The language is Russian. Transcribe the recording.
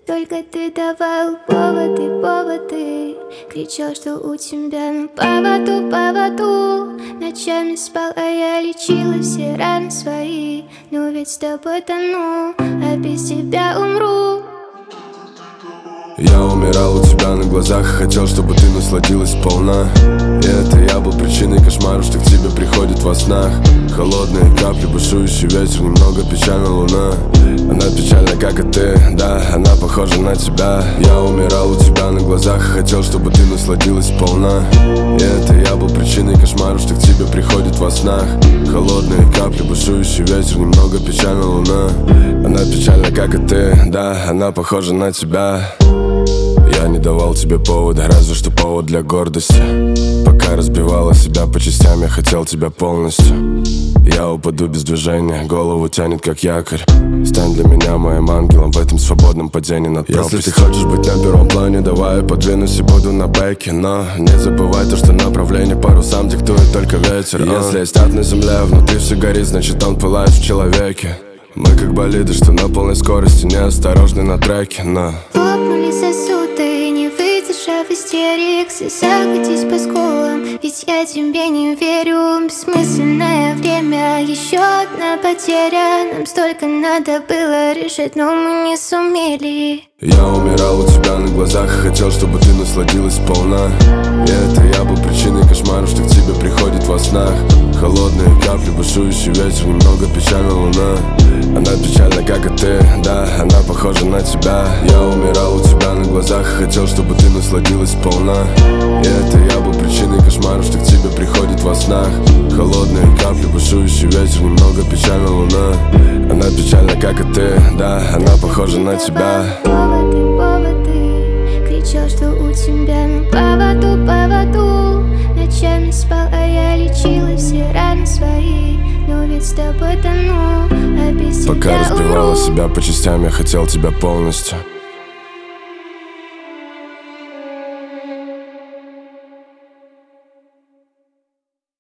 Только ты давал поводы. Кричал, что у тебя на поводу. Ночами спал, а я лечила все раны свои. Но ведь с тобой тону, а без тебя умру. Я умирал у тебя на глазах, хотел, чтобы ты насладилась сполна. И это я был причиной кошмаров, что к тебе приходит во снах. Холодные капли, бушующий ветер, немного печальна луна. Она печальна, как и ты, да, она похожа на тебя. Я умирал у тебя на глазах, хотел, чтобы ты насладилась сполна. И это я был причиной кошмаров, что к тебе приходит во снах. Холодные капли, бушующий ветер, немного печальна луна. Она печальна, как и ты, да, она похожа на тебя. Я не давал тебе повода, разве что повод для гордости. Пока разбивала себя по частям, я хотел тебя полностью. Я упаду без движения, голову тянет как якорь. Стань для меня моим ангелом в этом свободном падении над пропастью. Если ты хочешь быть на первом плане, давай я подвинусь и буду на бэке. Но не забывай то, что направление парусам диктует только ветер. Если есть ад на земле, внутри все горит, значит он пылает в человеке. Мы как болиды, что на полной скорости, неосторожны на треке, но лопнули сосуды, не выдержав истерик. Слеза катись по скулам, ведь я тебе не верю. Бессмысленное время, еще одна потеря. Нам столько надо было решить, но мы не сумели. Я умирал у тебя на глазах, хотел, чтобы ты насладилась сполна. И это я был причиной кошмаров, что к тебе приходит во снах. Холодные капли, бушующий ветер, немного печальна луна. Она печальна, как и ты, да, она похожа на тебя. Я умирал у тебя на глазах, хотел, чтобы ты насладилась сполна. И это я был причиной кошмаров, что к тебе приходит во снах. Холодные капли, бушующий ветер, немного печальна луна. Она печальна, как и ты, да, она похожа на тебя. Поводы. Кричал, что у тебя на поводу. Ночами спал, а я лечила все раны свои. Но ведь с тобой тону, а без тебя умру. Пока разбивала себя по частям, я хотел тебя полностью.